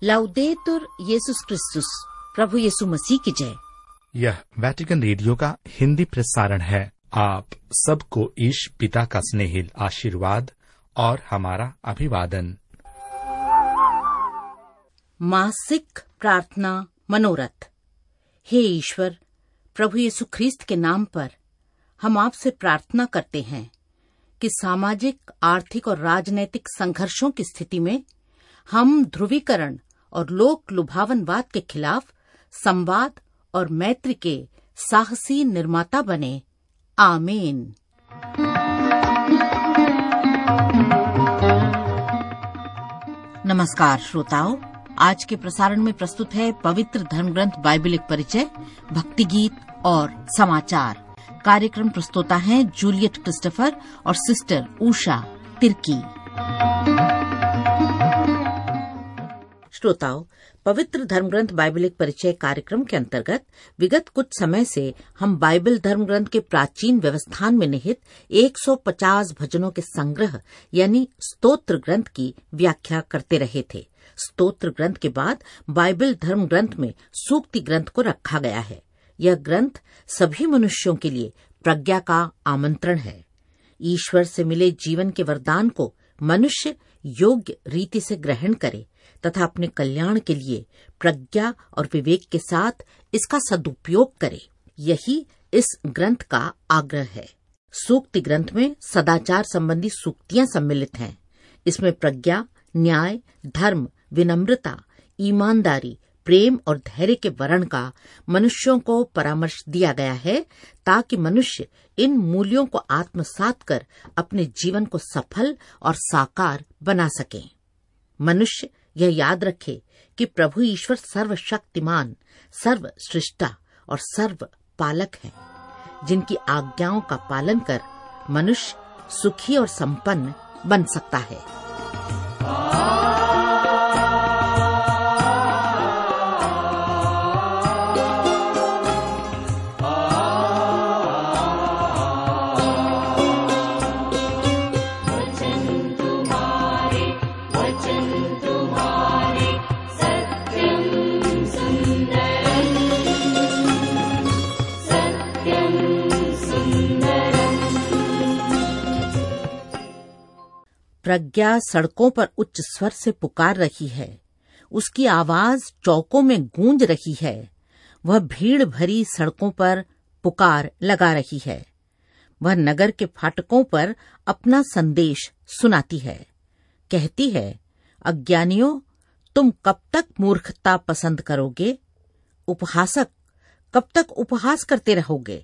लाउदेतुर येसुस क्रिस्तुस, प्रभु यीशु मसीह की जय। यह वेटिकन रेडियो का हिंदी प्रसारण है। आप सबको ईश पिता का स्नेहिल आशीर्वाद और हमारा अभिवादन। मासिक प्रार्थना मनोरथ। हे ईश्वर, प्रभु यीशु ख्रीस्त के नाम पर हम आपसे प्रार्थना करते हैं कि सामाजिक, आर्थिक और राजनैतिक संघर्षों की स्थिति में हम ध्रुवीकरण और लोक लुभावनवाद के खिलाफ संवाद और मैत्री के साहसी निर्माता बने। आमीन। नमस्कार श्रोताओं, आज के प्रसारण में प्रस्तुत है पवित्र धर्मग्रंथ बाइबल एक परिचय, भक्ति गीत और समाचार। कार्यक्रम प्रस्तुता हैं जूलियट क्रिस्टोफर और सिस्टर उषा तिर्की। श्रोताओं, पवित्र धर्मग्रंथ बाइबल एक परिचय कार्यक्रम के अंतर्गत विगत कुछ समय से हम बाइबल धर्मग्रंथ के प्राचीन व्यवस्थान में निहित 150 भजनों के संग्रह यानी स्तोत्र ग्रंथ की व्याख्या करते रहे थे। स्तोत्र ग्रंथ के बाद बाइबल धर्म ग्रंथ में सूक्ति ग्रंथ को रखा गया है। यह ग्रंथ सभी मनुष्यों के लिए प्रज्ञा का आमंत्रण है। ईश्वर से मिले जीवन के वरदान को मनुष्य योग्य रीति से ग्रहण करे तथा अपने कल्याण के लिए प्रज्ञा और विवेक के साथ इसका सदुपयोग करे। यही इस ग्रंथ का आग्रह है। सूक्ति ग्रंथ में सदाचार संबंधी सूक्तियां सम्मिलित हैं। इसमें प्रज्ञा, न्याय, धर्म, विनम्रता, ईमानदारी, प्रेम और धैर्य के वर्ण का मनुष्यों को परामर्श दिया गया है ताकि मनुष्य इन मूल्यों को आत्मसात कर अपने जीवन को सफल और साकार बना सके। मनुष्य यह याद रखे कि प्रभु ईश्वर सर्वशक्तिमान, सर्वसृष्टा और सर्व पालक है, जिनकी आज्ञाओं का पालन कर मनुष्य सुखी और संपन्न बन सकता है। प्रज्ञा सड़कों पर उच्च स्वर से पुकार रही है। उसकी आवाज चौकों में गूंज रही है। वह भीड़ भरी सड़कों पर पुकार लगा रही है। वह नगर के फाटकों पर अपना संदेश सुनाती है। कहती है, अज्ञानियों, तुम कब तक मूर्खता पसंद करोगे? उपहासक, कब तक उपहास करते रहोगे?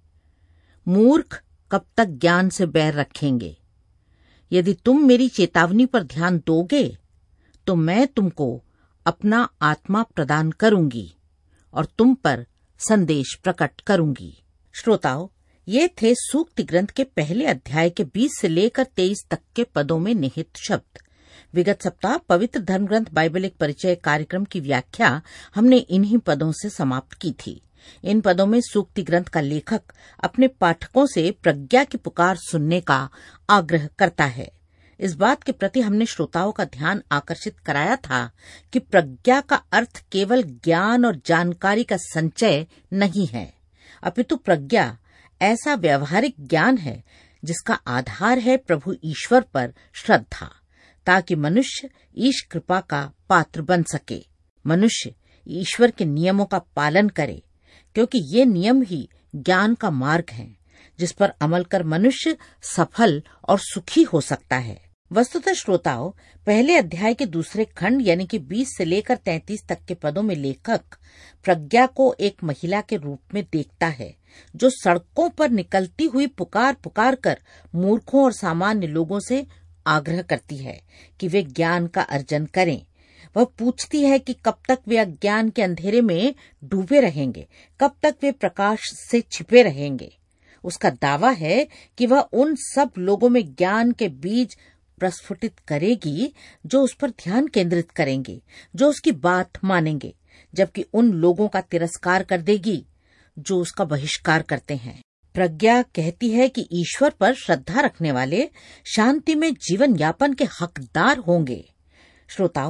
मूर्ख कब तक ज्ञान से बैर रखेंगे? यदि तुम मेरी चेतावनी पर ध्यान दोगे तो मैं तुमको अपना आत्मा प्रदान करूंगी और तुम पर संदेश प्रकट करूंगी। श्रोताओं, ये थे सूक्ति ग्रंथ के पहले अध्याय के 20 से लेकर 23 तक के पदों में निहित शब्द। विगत सप्ताह पवित्र धर्मग्रंथ बाइबल एक परिचय कार्यक्रम की व्याख्या हमने इन्हीं पदों से समाप्त की थी। इन पदों में सूक्ति ग्रंथ का लेखक अपने पाठकों से प्रज्ञा की पुकार सुनने का आग्रह करता है। इस बात के प्रति हमने श्रोताओं का ध्यान आकर्षित कराया था कि प्रज्ञा का अर्थ केवल ज्ञान और जानकारी का संचय नहीं है, अपितु प्रज्ञा ऐसा व्यवहारिक ज्ञान है जिसका आधार है प्रभु ईश्वर पर श्रद्धा, ताकि मनुष्य ईश कृपा का पात्र बन सके। मनुष्य ईश्वर के नियमों का पालन करे, क्योंकि ये नियम ही ज्ञान का मार्ग है जिस पर अमल कर मनुष्य सफल और सुखी हो सकता है। वस्तुतः श्रोताओं, पहले अध्याय के दूसरे खंड यानी कि 20 से लेकर 33 तक के पदों में लेखक प्रज्ञा को एक महिला के रूप में देखता है जो सड़कों पर निकलती हुई पुकार पुकार कर मूर्खों और सामान्य लोगों से आग्रह करती है कि वे ज्ञान का अर्जन करें। वह पूछती है कि कब तक वे अज्ञान के अंधेरे में डूबे रहेंगे, कब तक वे प्रकाश से छिपे रहेंगे। उसका दावा है कि वह उन सब लोगों में ज्ञान के बीज प्रस्फुटित करेगी जो उस पर ध्यान केंद्रित करेंगे, जो उसकी बात मानेंगे, जबकि उन लोगों का तिरस्कार कर देगी जो उसका बहिष्कार करते हैं। प्रज्ञा कहती है कि ईश्वर पर श्रद्धा रखने वाले शांति में जीवन यापन के हकदार होंगे। श्रोताओं,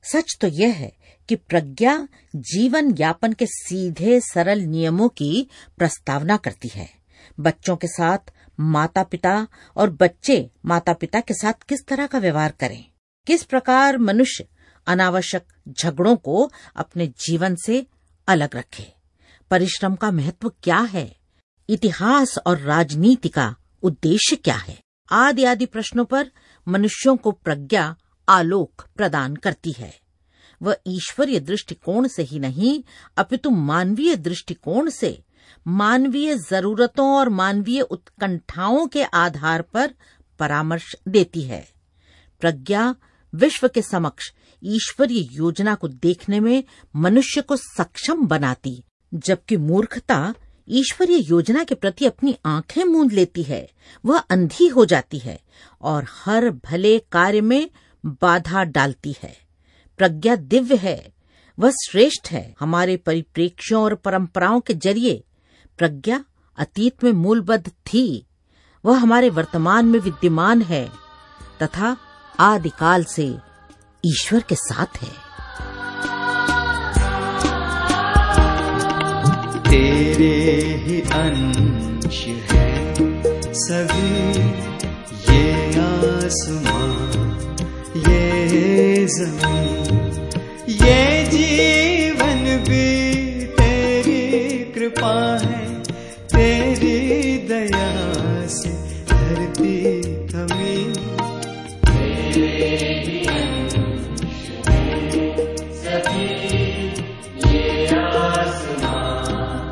सच तो यह है कि प्रज्ञा जीवन यापन के सीधे सरल नियमों की प्रस्तावना करती है। बच्चों के साथ माता पिता और बच्चे माता पिता के साथ किस तरह का व्यवहार करें, किस प्रकार मनुष्य अनावश्यक झगड़ों को अपने जीवन से अलग रखे, परिश्रम का महत्व क्या है, इतिहास और राजनीति का उद्देश्य क्या है, आदि प्रश्नों पर मनुष्यों को प्रज्ञा आलोक प्रदान करती है। वह ईश्वरीय दृष्टिकोण से ही नहीं अपितु मानवीय दृष्टिकोण से, मानवीय जरूरतों और मानवीय उत्कंठाओं के आधार पर परामर्श देती है। प्रज्ञा विश्व के समक्ष ईश्वरीय योजना को देखने में मनुष्य को सक्षम बनाती, जबकि मूर्खता ईश्वरीय योजना के प्रति अपनी आंखें मूंद लेती है। वह अंधी हो जाती है और हर भले कार्य में बाधा डालती है। प्रज्ञा दिव्य है, वह श्रेष्ठ है। हमारे परिप्रेक्ष्यों और परंपराओं के जरिए प्रज्ञा अतीत में मूलबद्ध थी, वह हमारे वर्तमान में विद्यमान है तथा आदिकाल से ईश्वर के साथ है। तेरे ही अंश है सभी, ये आसमां, ये ज़मीन, ये जीवन भी तेरी कृपा है, तेरी दया से धरती थमी। तेरे ही अंश है सभी, ये आसमां,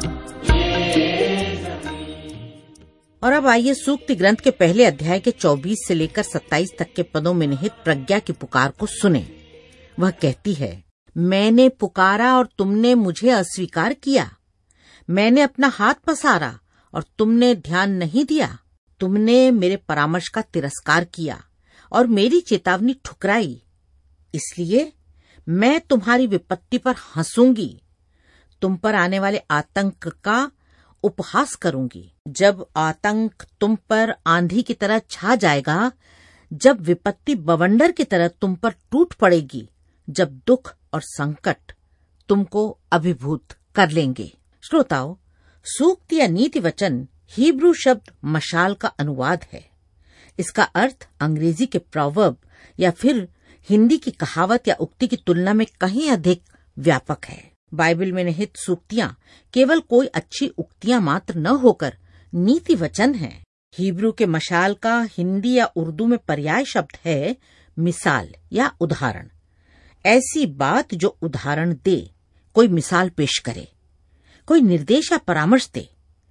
ये ज़मीन। और अब आइए सूक्ति ग्रंथ के पहले अध्याय के 24 से लेकर 27 तक के पदों में निहित प्रज्ञा की पुकार को सुने। वह कहती है, मैंने पुकारा और तुमने मुझे अस्वीकार किया, मैंने अपना हाथ पसारा और तुमने ध्यान नहीं दिया। तुमने मेरे परामर्श का तिरस्कार किया और मेरी चेतावनी ठुकराई, इसलिए मैं तुम्हारी विपत्ति पर हंसूंगी, तुम पर आने वाले आतंक का उपहास करूंगी। जब आतंक तुम पर आंधी की तरह छा जाएगा, जब विपत्ति बवंडर की तरह तुम पर टूट पड़ेगी, जब दुख और संकट तुमको अभिभूत कर लेंगे। श्रोताओ, सूक्त या नीति वचन हिब्रू शब्द मशाल का अनुवाद है। इसका अर्थ अंग्रेजी के प्रोवर्ब या फिर हिंदी की कहावत या उक्ति की तुलना में कहीं अधिक व्यापक है। बाइबल में निहित सूक्तियां केवल कोई अच्छी उक्तियां मात्र न होकर नीति वचन हैं। हिब्रू के मशाल का हिंदी या उर्दू में पर्याय शब्द है मिसाल या उदाहरण। ऐसी बात जो उदाहरण दे, कोई मिसाल पेश करे, कोई निर्देश या परामर्श दे,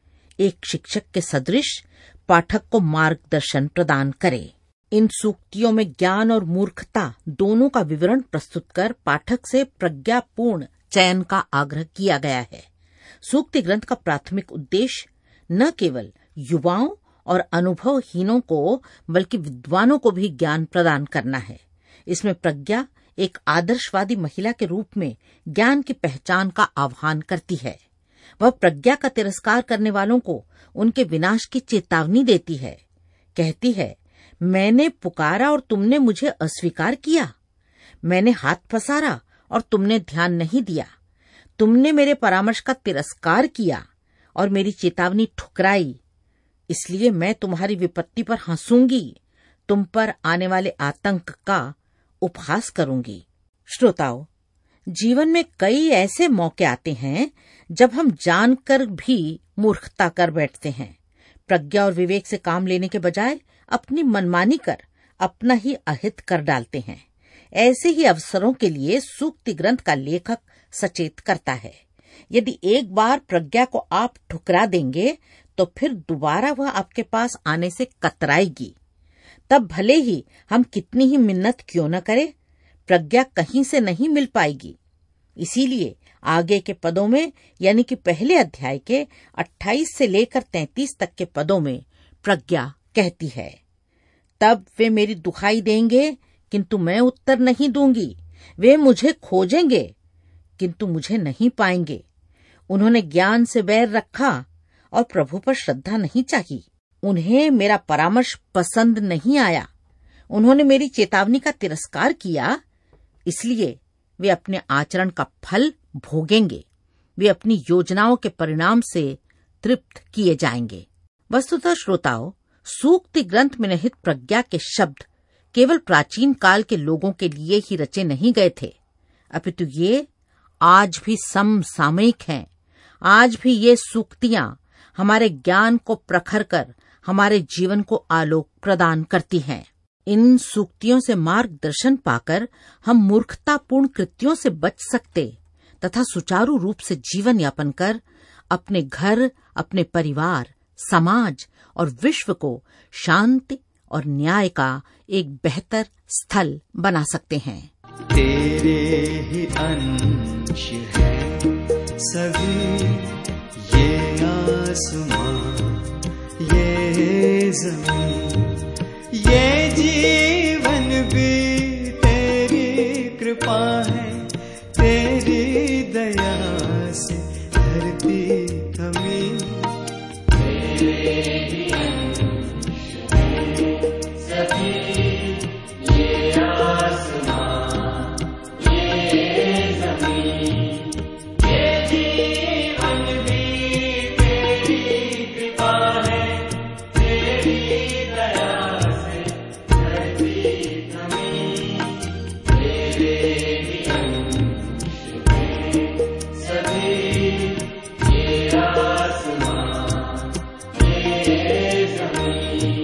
एक शिक्षक के सदृश पाठक को मार्गदर्शन प्रदान करे। इन सूक्तियों में ज्ञान और मूर्खता दोनों का विवरण प्रस्तुत कर पाठक से प्रज्ञापूर्ण चयन का आग्रह किया गया है। सूक्ति ग्रंथ का प्राथमिक उद्देश्य न केवल युवाओं और अनुभवहीनों को बल्कि विद्वानों को भी ज्ञान प्रदान करना है। इसमें प्रज्ञा एक आदर्शवादी महिला के रूप में ज्ञान की पहचान का आह्वान करती है। वह प्रज्ञा का तिरस्कार करने वालों को उनके विनाश की चेतावनी देती है। कहती है, मैंने पुकारा और तुमने मुझे अस्वीकार किया, मैंने हाथ पसारा और तुमने ध्यान नहीं दिया, तुमने मेरे परामर्श का तिरस्कार किया और मेरी चेतावनी ठुकराई, इसलिए मैं तुम्हारी विपत्ति पर हंसूंगी, तुम पर आने वाले आतंक का उपहास करूंगी। श्रोताओ, जीवन में कई ऐसे मौके आते हैं जब हम जानकर भी मूर्खता कर बैठते हैं। प्रज्ञा और विवेक से काम लेने के बजाय अपनी मनमानी कर अपना ही अहित कर डालते हैं। ऐसे ही अवसरों के लिए सूक्ति ग्रंथ का लेखक सचेत करता है। यदि एक बार प्रज्ञा को आप ठुकरा देंगे तो फिर दोबारा वह आपके पास आने से कतराएगी। तब भले ही हम कितनी ही मिन्नत क्यों न करें, प्रज्ञा कहीं से नहीं मिल पाएगी। इसीलिए आगे के पदों में यानी कि पहले अध्याय के 28 से लेकर 33 तक के पदों में प्रज्ञा कहती है, तब वे मेरी दुहाई देंगे किंतु मैं उत्तर नहीं दूंगी, वे मुझे खोजेंगे किंतु मुझे नहीं पाएंगे। उन्होंने ज्ञान से बैर रखा और प्रभु पर श्रद्धा नहीं चाहिए। उन्हें मेरा परामर्श पसंद नहीं आया, उन्होंने मेरी चेतावनी का तिरस्कार किया, इसलिए वे अपने आचरण का फल भोगेंगे। वे अपनी योजनाओं के परिणाम से तृप्त किए जाएंगे। वस्तुतः श्रोताओं, सूक्ति ग्रंथ में निहित प्रज्ञा के शब्द केवल प्राचीन काल के लोगों के लिए ही रचे नहीं गए थे, अपितु ये आज भी समसामयिक हैं। आज भी ये सूक्तियां हमारे ज्ञान को प्रखर कर हमारे जीवन को आलोक प्रदान करती हैं। इन सूक्तियों से मार्गदर्शन पाकर हम मूर्खतापूर्ण कृत्यों से बच सकते तथा सुचारू रूप से जीवन यापन कर अपने घर, अपने परिवार, समाज और विश्व को शांति और न्याय का एक बेहतर स्थल बना सकते हैं। तेरे ही अंश है सभी, ये आसमां, ये ज़मीन, ये जीवन भी तेरी कृपा है, तेरी दया से धरती थमी। तेरे ही अंश है सभी, ये आसमां, ये ज़मीन, ये जीवन भी तेरी कृपा है, तेरी दया से धरती थमी। तेरे ही अंश है सभी, ये आसमां, ये ज़मीन।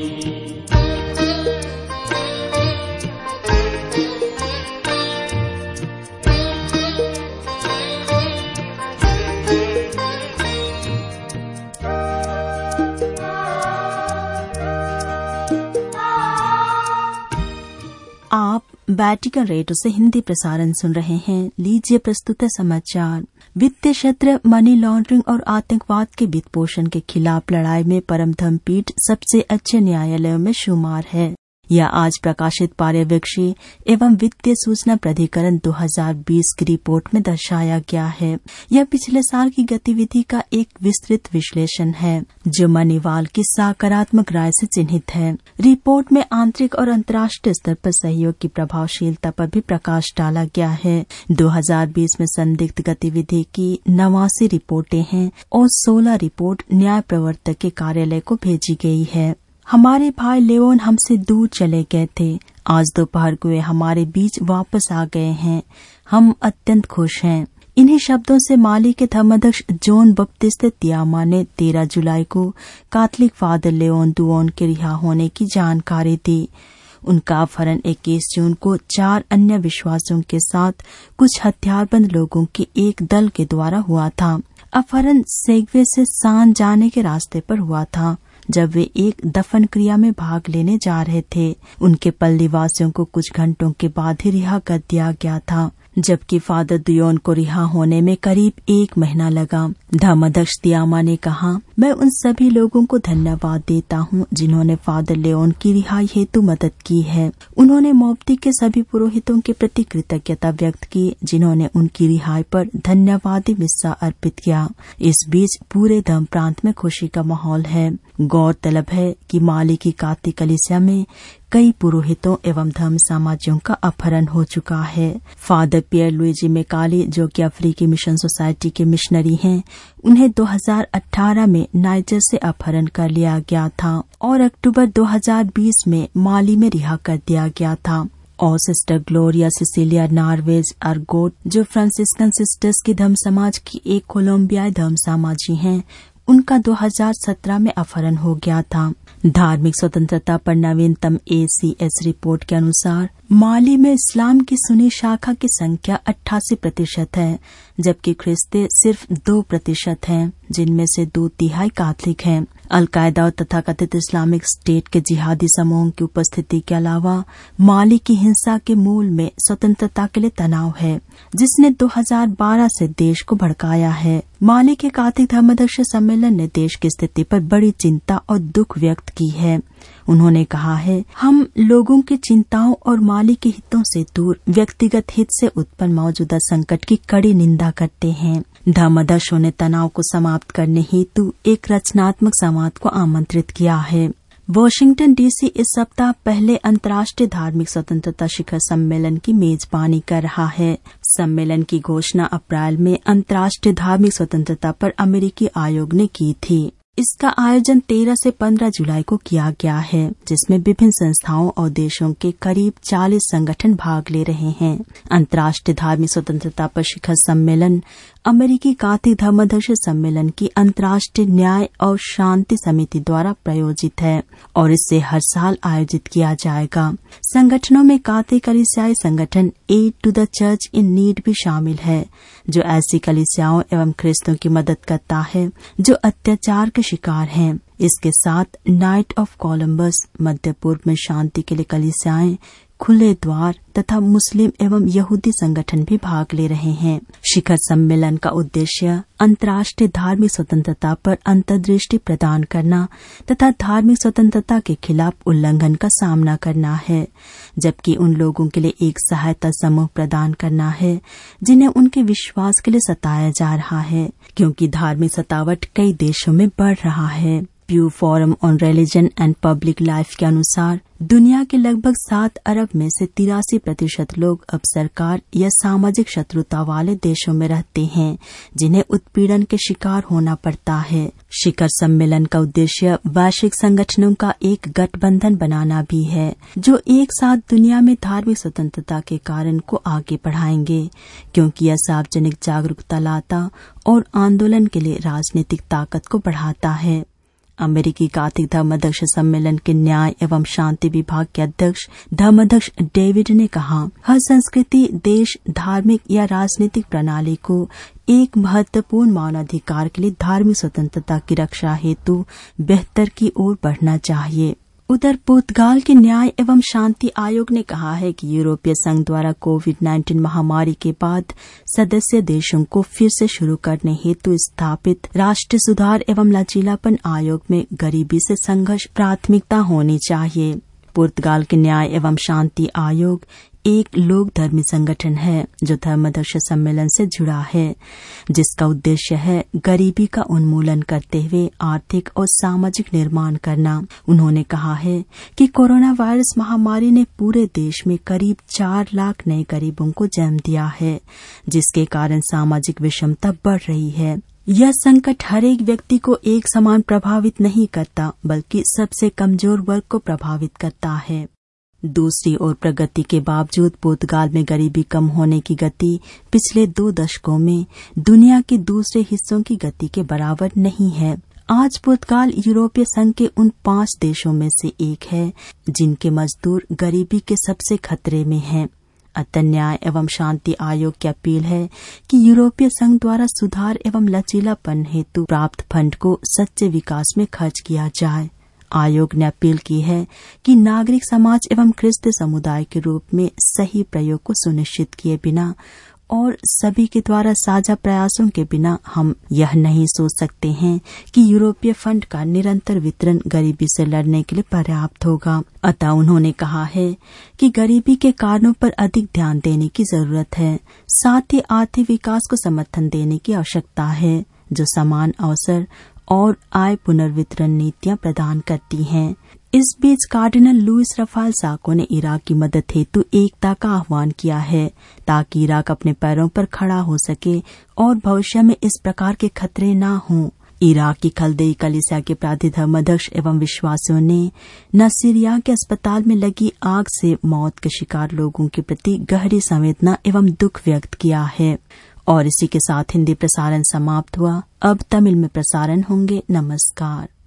आप वैटिकन रेडियो से हिंदी प्रसारण सुन रहे हैं। लीजिए प्रस्तुत है समाचार। वित्तीय क्षेत्र, मनी लॉन्ड्रिंग और आतंकवाद के वित्त पोषण के खिलाफ लड़ाई में परम धर्म पीठ सबसे अच्छे न्यायालयों में शुमार है। यह आज प्रकाशित पर्यवेक्षी एवं वित्तीय सूचना प्राधिकरण 2020 की रिपोर्ट में दर्शाया गया है। यह पिछले साल की गतिविधि का एक विस्तृत विश्लेषण है जो मनीवाल की सकारात्मक राय से चिन्हित है। रिपोर्ट में आंतरिक और अंतर्राष्ट्रीय स्तर पर सहयोग की प्रभावशीलता पर भी प्रकाश डाला गया है। 2020 में संदिग्ध गतिविधि की 89 रिपोर्टें हैं और 16 रिपोर्ट न्याय प्रवर्तक के कार्यालय को भेजी गई है। हमारे भाई लेओन हमसे दूर चले गए थे। आज दोपहर को वे हमारे बीच वापस आ गए हैं। हम अत्यंत खुश हैं। इन्हीं शब्दों से माली के धर्माध्यक्ष जॉन बपतिस्त तियामा ने 13 जुलाई को कैथोलिक फादर लेओन दुओन के रिहा होने की जानकारी दी। उनका अपहरण 21 जून को 4 अन्य विश्वासियों के साथ कुछ हथियारबंद लोगों के एक दल के द्वारा हुआ था। अपहरण सेगवे से सान जाने के रास्ते पर हुआ था जब वे एक दफन क्रिया में भाग लेने जा रहे थे। उनके पल्लीवासियों को कुछ घंटों के बाद ही रिहा कर दिया गया था, जबकि फादर दुयोन को रिहा होने में करीब 1 महीना लगा। धर्माध्यक्ष तियामा ने कहा, मैं उन सभी लोगों को धन्यवाद देता हूँ जिन्होंने फादर लेओन की रिहाई हेतु मदद की है। उन्होंने मोब्ती के सभी पुरोहितों के प्रति कृतज्ञता व्यक्त की जिन्होंने उनकी रिहाई पर धन्यवादी मिस्सा अर्पित किया। इस बीच पूरे धर्म प्रांत में खुशी का माहौल है। गौरतलब है कि माली की काती कलीसिया में कई पुरोहितों एवं धर्म समाजियों का अपहरण हो चुका है। फादर पियर लुइजी मेकाली, जो कि अफ्रीकी मिशन सोसाइटी के मिशनरी हैं, उन्हें 2018 में नाइजर से अपहरण कर लिया गया था और अक्टूबर 2020 में माली में रिहा कर दिया गया था। और sister Gloria Cecilia Narvaez Argote, जो फ्रांसिस्कन सिस्टर्स की धर्म समाज की एक कोलंबियाई धर्म समाजी हैं, उनका 2017 में अपहरण हो गया था। धार्मिक स्वतंत्रता पर नवीनतम ACS रिपोर्ट के अनुसार माली में इस्लाम की सुन्नी शाखा की संख्या 88% है, जबकि ख्रिस्ती सिर्फ 2% हैं, जिनमें से 2/3 कैथोलिक हैं। अलकायदा और तथाकथित इस्लामिक स्टेट के जिहादी समूहों की उपस्थिति के अलावा माली की हिंसा के मूल में स्वतंत्रता के लिए तनाव है, जिसने 2012 से देश को भड़काया है। माली के कैथोलिक धर्माध्यक्ष सम्मेलन ने देश की स्थिति पर बड़ी चिंता और दुख व्यक्त की है। उन्होंने कहा है, हम लोगों की चिंताओं और माली के हितों से दूर व्यक्तिगत हित से उत्पन्न मौजूदा संकट की कड़ी निंदा करते हैं। धर्माध्यक्षों ने तनाव को समाप्त करने हेतु एक रचनात्मक संवाद को आमंत्रित किया है। वॉशिंगटन डीसी इस सप्ताह पहले अंतर्राष्ट्रीय धार्मिक स्वतंत्रता शिखर सम्मेलन की मेजबानी कर रहा है। सम्मेलन की घोषणा अप्रैल में अंतर्राष्ट्रीय धार्मिक स्वतंत्रता पर अमेरिकी आयोग ने की थी। इसका आयोजन 13 से 15 जुलाई को किया गया है, जिसमें विभिन्न संस्थाओं और देशों के करीब 40 संगठन भाग ले रहे हैं। अंतर्राष्ट्रीय धार्मिक स्वतंत्रता पर शिखर सम्मेलन अमेरिकी कैथोलिक धर्माध्यक्ष सम्मेलन की अंतर्राष्ट्रीय न्याय और शांति समिति द्वारा प्रायोजित है और इसे हर साल आयोजित किया जाएगा। संगठनों में कैथोलिक कलीसियाई संगठन aid to the church in need भी शामिल है, जो ऐसी कलीसियाओं एवं ख्रिस्तों की मदद करता है जो अत्याचार के शिकार हैं। इसके साथ नाइट ऑफ कोलंबस, मध्य पूर्व में शांति के लिए कलीसियाएं, खुले द्वार तथा मुस्लिम एवं यहूदी संगठन भी भाग ले रहे हैं। शिखर सम्मेलन का उद्देश्य अंतर्राष्ट्रीय धार्मिक स्वतंत्रता पर अंतर्दृष्टि प्रदान करना तथा धार्मिक स्वतंत्रता के खिलाफ उल्लंघन का सामना करना है, जबकि उन लोगों के लिए एक सहायता समूह प्रदान करना है जिन्हें उनके विश्वास के लिए सताया जा रहा है, क्योंकि धार्मिक सतावट कई देशों में बढ़ रहा है। Pew forum on religion and public life के अनुसार दुनिया के लगभग 7 अरब में से 83% लोग अब सरकार या सामाजिक शत्रुता वाले देशों में रहते हैं, जिन्हें उत्पीड़न के शिकार होना पड़ता है। शिखर सम्मेलन का उद्देश्य वैश्विक संगठनों का एक गठबंधन बनाना भी है, जो एक साथ दुनिया में धार्मिक स्वतंत्रता के कारण को आगे बढ़ाएंगे, क्योंकि यह सार्वजनिक जागरूकता लाता और आंदोलन के लिए राजनीतिक ताकत को बढ़ाता है। अमेरिकी कैथोलिक धर्माध्यक्ष सम्मेलन के न्याय एवं शांति विभाग के अध्यक्ष धर्माध्यक्ष डेविड ने कहा, हर संस्कृति, देश, धार्मिक या राजनीतिक प्रणाली को एक महत्वपूर्ण मानवाधिकार के लिए धार्मिक स्वतंत्रता की रक्षा हेतु बेहतर की ओर बढ़ना चाहिए। उधर पुर्तगाल के न्याय एवं शांति आयोग ने कहा है कि यूरोपीय संघ द्वारा कोविड-19 महामारी के बाद सदस्य देशों को फिर से शुरू करने हेतु स्थापित राष्ट्रीय सुधार एवं लचीलापन आयोग में गरीबी से संघर्ष प्राथमिकता होनी चाहिए। पुर्तगाल के न्याय एवं शांति आयोग एक लोक धर्मी संगठन है जो धर्माध्यक्ष सम्मेलन से जुड़ा है, जिसका उद्देश्य है गरीबी का उन्मूलन करते हुए आर्थिक और सामाजिक निर्माण करना। उन्होंने कहा है कि कोरोना वायरस महामारी ने पूरे देश में करीब 4 लाख नए गरीबों को जन्म दिया है, जिसके कारण सामाजिक विषमता बढ़ रही है। यह संकट हर एक व्यक्ति को एक समान प्रभावित नहीं करता, बल्कि सबसे कमजोर वर्ग को प्रभावित करता है। दूसरी ओर प्रगति के बावजूद पुर्तगाल में गरीबी कम होने की गति पिछले 2 दशकों में दुनिया के दूसरे हिस्सों की गति के बराबर नहीं है। आज पुर्तगाल यूरोपीय संघ के उन 5 देशों में से एक है जिनके मजदूर गरीबी के सबसे खतरे में हैं। अतः न्याय एवं शांति आयोग की अपील है कि यूरोपीय संघ द्वारा सुधार एवं लचीलापन हेतु प्राप्त फंड को सच्चे विकास में खर्च किया जाए। आयोग ने अपील की है कि नागरिक समाज एवं क्रिस्तीय समुदाय के रूप में सही प्रयोग को सुनिश्चित किए बिना और सभी के द्वारा साझा प्रयासों के बिना हम यह नहीं सोच सकते हैं कि यूरोपीय फंड का निरंतर वितरण गरीबी से लड़ने के लिए पर्याप्त होगा। अतः उन्होंने कहा है कि गरीबी के कारणों पर अधिक ध्यान देने की जरूरत है, साथ ही आर्थिक विकास को समर्थन देने की आवश्यकता है जो समान अवसर और आय पुनर्वितरण नीतियां प्रदान करती हैं। इस बीच कार्डिनल लुइस रफाल साको ने इराक की मदद हेतु एकता का आह्वान किया है ताकि इराक अपने पैरों पर खड़ा हो सके और भविष्य में इस प्रकार के खतरे न हों। इराक की खलदेई कलीसिया के प्राधिधर्माध्यक्ष एवं विश्वासियों ने नसीरिया के अस्पताल में लगी आग से मौत के शिकार लोगों के प्रति गहरी संवेदना एवं दुख व्यक्त किया है। और इसी के साथ हिंदी प्रसारण समाप्त हुआ। अब तमिल में प्रसारण होंगे। नमस्कार।